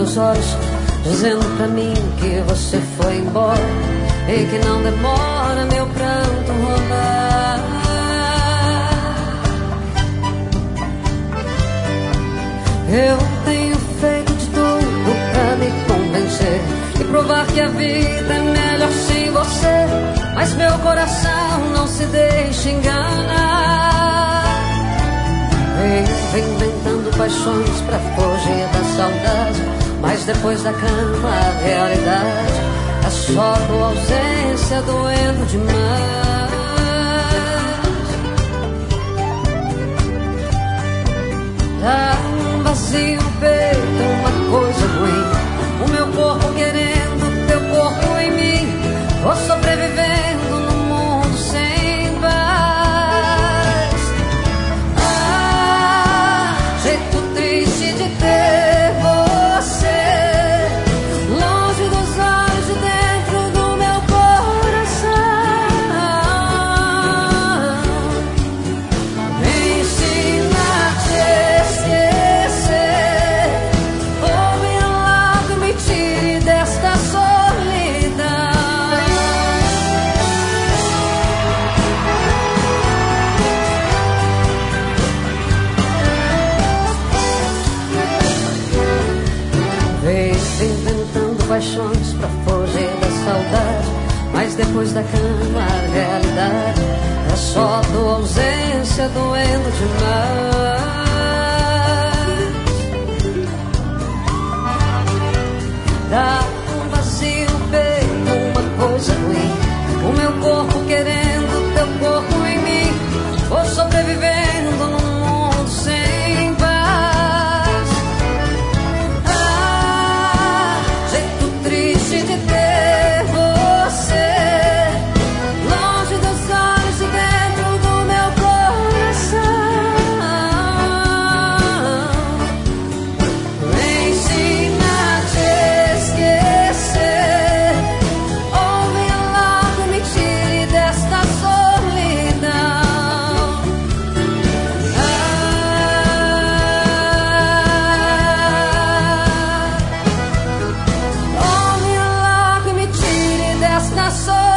meus olhos, dizendo pra mim que você foi embora e que não demora meu pranto rolar. Eu tenho feito de tudo pra me convencer e provar que a vida é melhor sem você, mas meu coração não se deixa enganar. Vivo inventando paixões pra fugir da saudade, mas depois da cama a realidade é só tua ausência doendo demais. Dá um vazio no peito, uma coisa ruim, o meu corpo querendo teu corpo em mim. Vou sobrevivendo no mundo sem paz. Ah, jeito triste de ter você longe dos olhos e dentro do meu coração. Me ensina a te esquecer, ouve logo e me tire desta solidão. Vivo inventando paixões pra fugir da saudade, mas depois da cama a realidade é só tua ausência doendo demais. Dá um vazio no peito, uma coisa ruim, o meu corpo querendo teu corpo em mim. Vou sobrevivendo num mundo sem paz. Ah, jeito triste de ter você longe dos olhos e dentro do meu coração. Me ensina a te esquecer, ouve logo e me tire desta solidão. Ouve logo e me tire desta solidão.